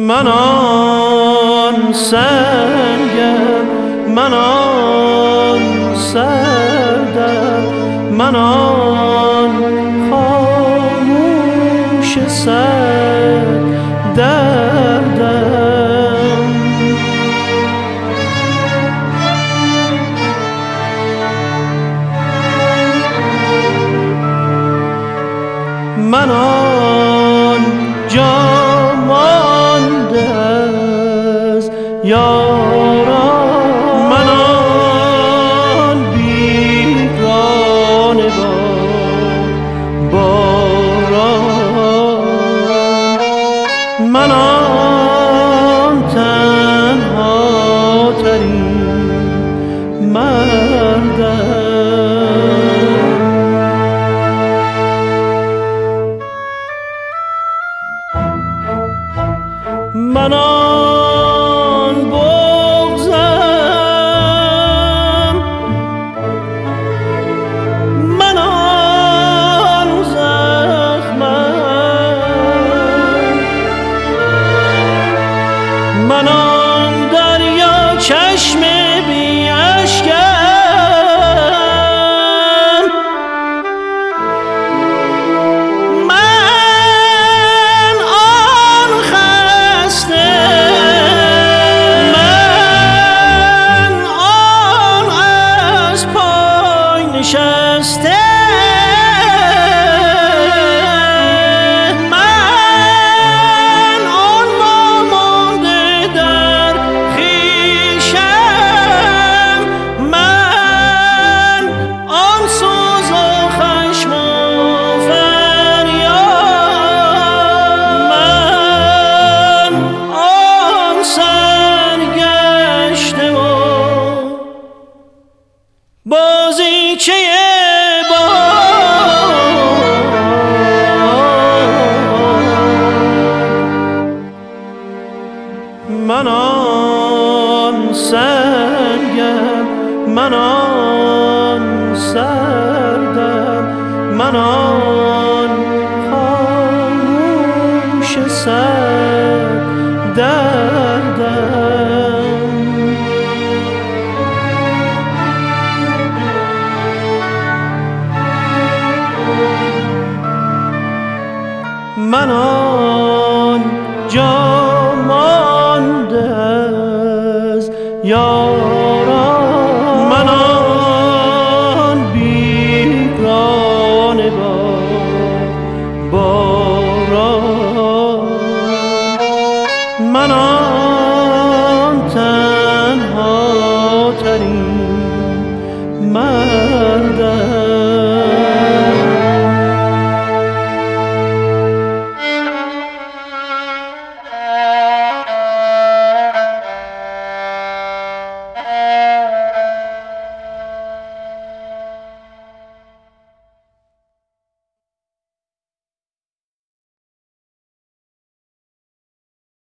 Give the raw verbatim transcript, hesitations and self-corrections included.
من آن سنگم، من آن سردم، من آن خاموش سرد دردم. من آن جا مانده از یاران، من آن بیگانه با باران، من آن تنها ترین مردم. من آن بغضم، من آن زخمم، من آن دریا چشم بی اشکم، من آن خسته، من آن از پای نشسته، من آن وامانده در خویشم، من آن سوز و خشم و فریاد، من آن سرگشته و بازیچه من آن سنگم، من آن سردم، من آن خاموش سرد دردم. من آن جا مانده از یاران، من آن بیگانه با باران، من آن تنها ترین مرد.